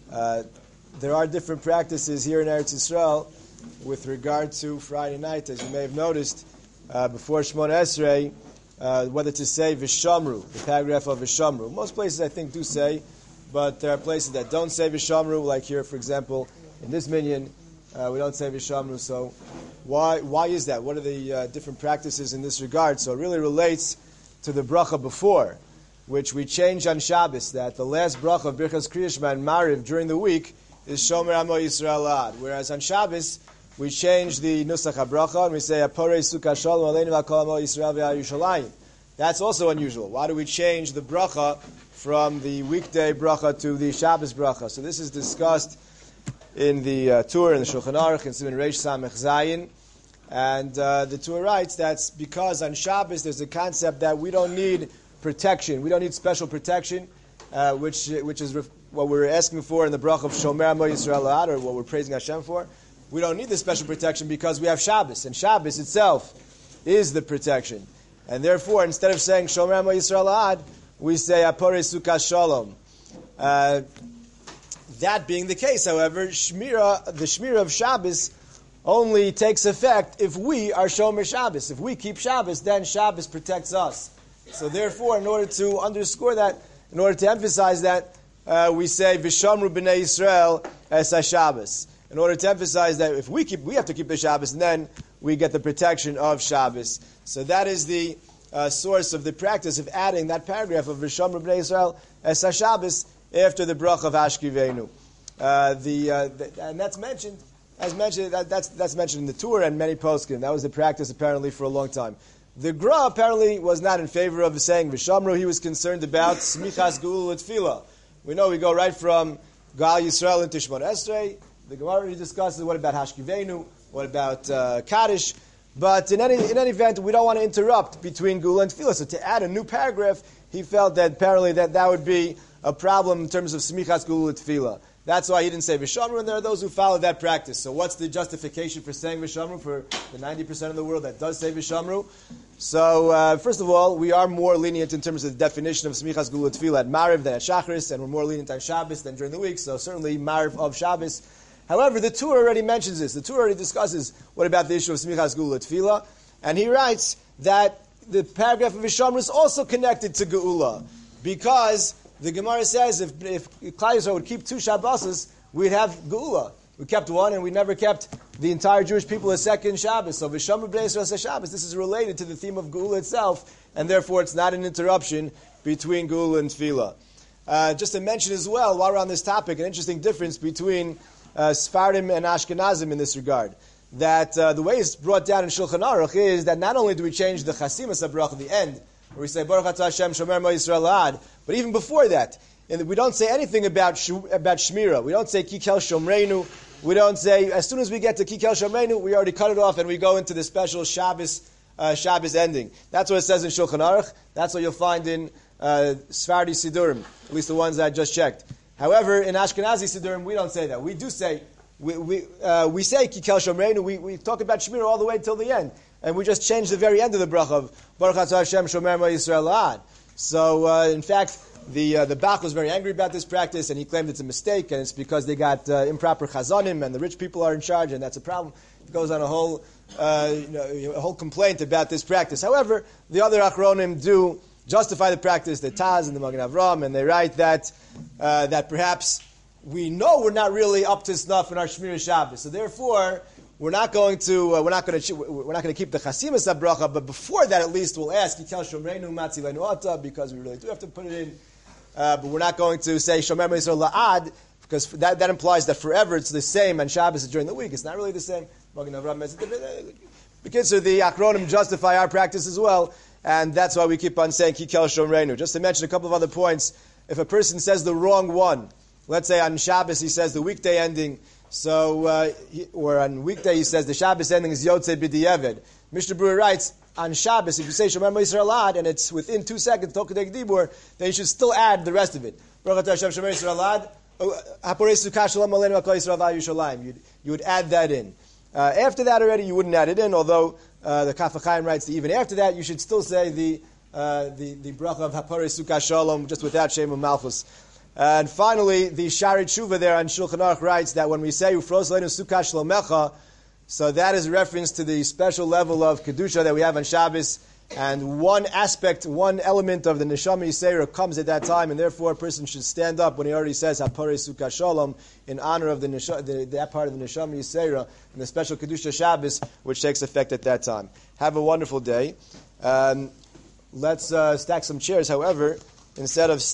There are different practices here in Eretz Yisrael with regard to Friday night, as you may have noticed, before Shemona Esrei, whether to say Vishamru, the paragraph of Vishamru. Most places I think do say, but there are places that don't say Vishamru, like here, for example, in this minyan, we don't say Vishamru. So why is that? What are the different practices in this regard? So it really relates to the bracha before, which we change on Shabbos, that the last bracha of Birchas Kriya Shema and Mariv during the week is Shomer Amo Yisrael Ad. Whereas on Shabbos, we change the Nusach HaBracha and we say Aporei Sukkah Shalom Aleinu V'Kol Amo Yisrael V'Yerushalayim. That's also unusual. Why do we change the bracha from the weekday bracha to the Shabbos bracha? So this is discussed in the Tur, in the Shulchan Aruch, in Siman Reish Samech Zayin. And the Tur writes that's because on Shabbos there's a concept that we don't need protection. We don't need special protection, which is what we're asking for in the bracha of Shomer Amo Yisrael Ad, or what we're praising Hashem for. We don't need this special protection because we have Shabbos, and Shabbos itself is the protection. And therefore, instead of saying Shomer Amo Yisrael Ad, we say Aporei Sukkah Shalom. That being the case, however, the Shmira of Shabbos only takes effect if we are Shomer Shabbos. If we keep Shabbos, then Shabbos protects us. So therefore, in order to underscore that, in order to emphasize that, we say Vishamru B'nei Yisrael Es HaShabbos. In order to emphasize that if we have to keep the Shabbos, and then we get the protection of Shabbos. So that is the source of the practice of adding that paragraph of Vishamru B'nei Yisrael Es HaShabbos after the bracha of Hashkivenu. And that's mentioned. As mentioned, that's mentioned in the Tur and many poskim. That was the practice apparently for a long time. The Gra apparently was not in favor of saying Vishamru. He was concerned about Smichas Geula Tefillah. We know we go right from Gal Yisrael into Shemona Esrei. The Gemara discusses what about Hashkivenu, what about Kaddish. But in any event, we don't want to interrupt between Geula and Tefillah. So to add a new paragraph, he felt that apparently that would be a problem in terms of Smichas Geula Tefillah. That's why he didn't say Vishamru, and there are those who follow that practice. So what's the justification for saying Vishamru for the 90% of the world that does say Vishamru? So first of all, we are more lenient in terms of the definition of Smichas Geula Tefillah at Mariv than at Shacharis, and we're more lenient on Shabbos than during the week, so certainly Mariv of Shabbos. However, the Tur already mentions this. The Tur already discusses what about the issue of Smichas Geula Tefillah, and he writes that the paragraph of Vishamru is also connected to Geula, because the Gemara says if Klal Yisrael would keep two Shabbos, we'd have Geula. We kept one, and we never kept the entire Jewish people a second Shabbos. So Vishamru B'nei Yisrael Shabbos, this is related to the theme of Geula itself, and therefore it's not an interruption between Geula and Tefillah. Just to mention as well, while we're on this topic, an interesting difference between Sfardim and Ashkenazim in this regard. That the way it's brought down in Shulchan Aruch is that not only do we change the Chasimas HaBracha at the end, where we say Baruch Atah Hashem Shomer Amo Yisrael Ad, but even before that, and we don't say anything about Shmira. We don't say Kikel Shomreinu. We don't say, as soon as we get to Kikel Shomreinu, we already cut it off and we go into the special Shabbos ending. That's what it says in Shulchan Aruch. That's what you'll find in Sfardi Sidurim, at least the ones that I just checked. However, in Ashkenazi Sidurim, we don't say that. We do say, we say Kikel Shomreinu. We talk about Shmira all the way till the end. And we just change the very end of the bracha of Baruch Atah Hashem Shomer Amo Yisrael Ad. So, in fact, the Bach was very angry about this practice, and he claimed it's a mistake, and it's because they got improper chazanim, and the rich people are in charge, and that's a problem. It goes on a whole complaint about this practice. However, the other Achronim do justify the practice, the Taz and the Magen Avram, and they write that perhaps we know we're not really up to snuff in our Shmira Shabbos, so therefore we're not going to keep the Chasimas HaBracha, but before that at least we'll ask Kikel Shomreinu Matzilenu Ata, because we really do have to put it in. But we're not going to say Shomer Amo Yisrael Ad, because that implies that forever it's the same and Shabbos is during the week. It's not really the same. Because the Achronim justify our practice as well, and that's why we keep on saying Kikel Shomreinu. Just to mention a couple of other points, if a person says the wrong one, let's say on Shabbos he says the weekday ending, or on weekday he says the Shabbos ending is Yotzei B'di'eved. Mishnah Berurah writes, on Shabbos, if you say Shomer Amo Yisrael Ad, and it's within 2 seconds, Tokadek Dibur, then you should still add the rest of it. Baruch Atah Hashem Shomer Yisrael Ad, Haporei Sukkah Shalom Aleinu V'Kol Yisrael V'Yerushalayim. You would add that in. After that already, you wouldn't add it in, although the Kaf HaChaim writes that even after that, you should still say the bracha of Haporei Sukkah Shalom, just without Shem Malchus. And finally, the Shari Tshuva there on Shulchan Aruch writes that when we say Ufros Leinu Sukkah Shlomecha, so that is a reference to the special level of Kedusha that we have on Shabbos. And one aspect, one element of the Neshama Yisera comes at that time, and therefore a person should stand up when he already says Hapare Sukkah Shalom in honor of that part of the Neshama Yisera and the special Kedusha Shabbos, which takes effect at that time. Have a wonderful day. Let's stack some chairs, however, instead of